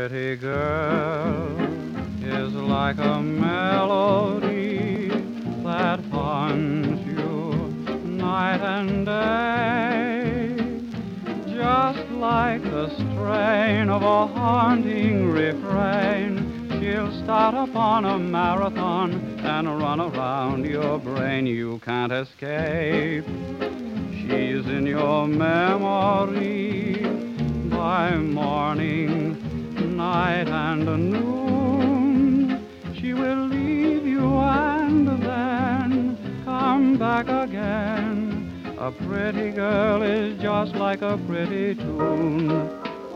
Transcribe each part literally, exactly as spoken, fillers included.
pretty girl is like a melody that haunts you night and day, just like the strain of a haunting refrain. She'll start upon a marathon and run around your brain. You can't escape. She's in your memory by morning, night, and noon. She will leave you and then come back again. A pretty girl is just like a pretty tune.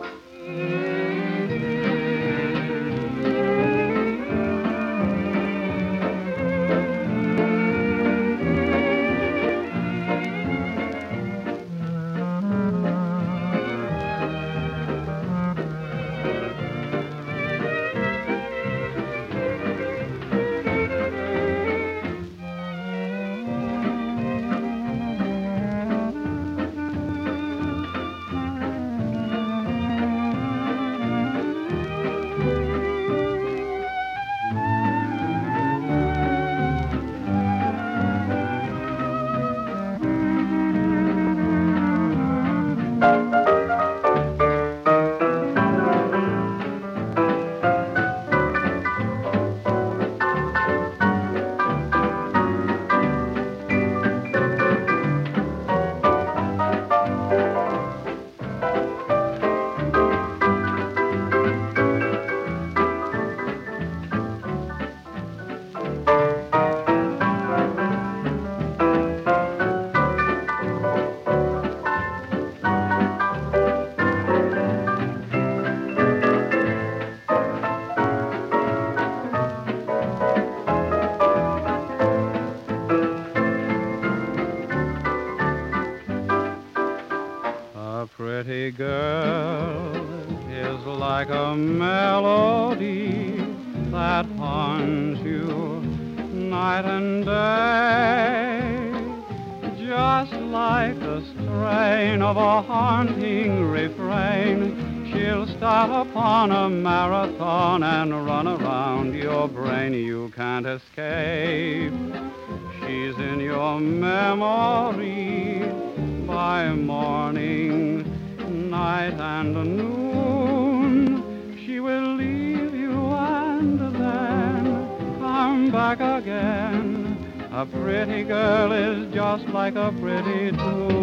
A pretty girl is like a melody that haunts you night and day, just like the strain of a haunting refrain. She'll start upon a marathon and run around your brain. You can't escape. She's in your memory by morning, night, and noon. She will leave you and then come back again. A pretty girl is just like a pretty tune.